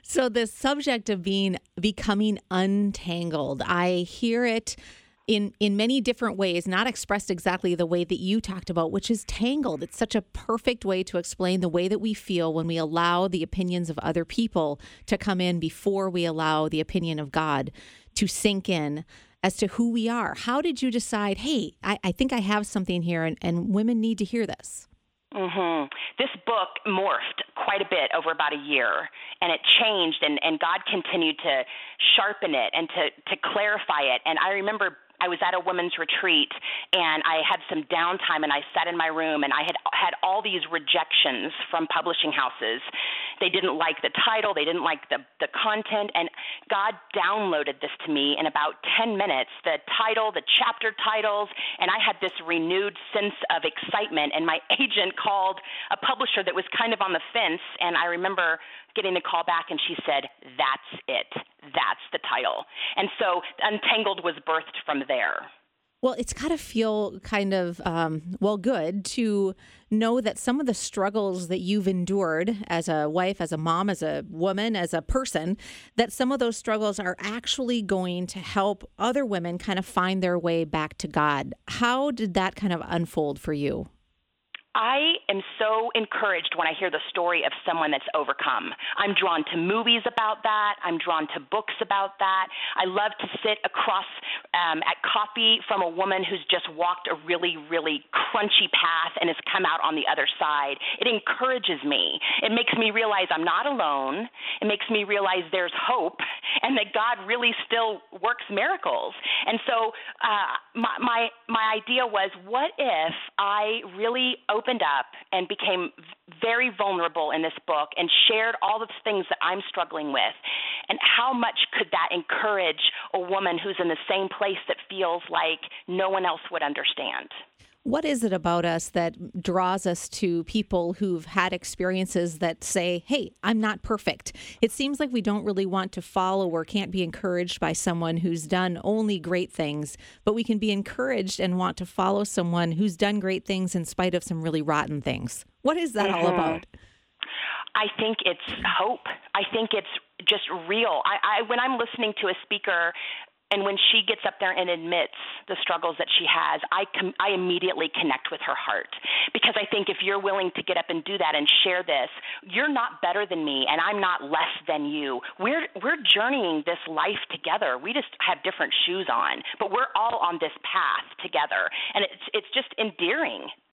So the subject of becoming untangled, I hear it in many different ways, not expressed exactly the way that you talked about, which is tangled. It's such a perfect way to explain the way that we feel when we allow the opinions of other people to come in before we allow the opinion of God to sink in as to who we are. How did you decide, hey, I think I have something here and women need to hear this? This book morphed quite a bit over about a year, and it changed, and God continued to sharpen it and to clarify it. And I remember I was at a women's retreat, and I had some downtime, and I sat in my room, and I had all these rejections from publishing houses. They didn't like the title. They didn't like the content, and God downloaded this to me in about 10 minutes, the title, the chapter titles, and I had this renewed sense of excitement, and my agent called a publisher that was kind of on the fence, and I remember getting the call back, and she said, "That's it. That's the title." And so Untangled was birthed from there. Well, it's got to feel kind of, good to know that some of the struggles that you've endured as a wife, as a mom, as a woman, as a person, that some of those struggles are actually going to help other women kind of find their way back to God. How did that kind of unfold for you? I am so encouraged when I hear the story of someone that's overcome. I'm drawn to movies about that. I'm drawn to books about that. I love to sit across at coffee from a woman who's just walked a really, really crunchy path and has come out on the other side. It encourages me. It makes me realize I'm not alone. It makes me realize there's hope and that God really still works miracles. And so my idea was, what if I really opened up and became very vulnerable in this book and shared all the things that I'm struggling with, and how much could that encourage a woman who's in the same place that feels like no one else would understand? What is it about us that draws us to people who've had experiences that say, hey, I'm not perfect? It seems like we don't really want to follow or can't be encouraged by someone who's done only great things, but we can be encouraged and want to follow someone who's done great things in spite of some really rotten things. What is that all about? I think it's hope. I think it's just real. I when I'm listening to a speaker, and when she gets up there and admits the struggles that she has, I immediately connect with her heart. Because I think if you're willing to get up and do that and share this, you're not better than me, and I'm not less than you. We're journeying this life together. We just have different shoes on, but we're all on this path together. And it's just endearing.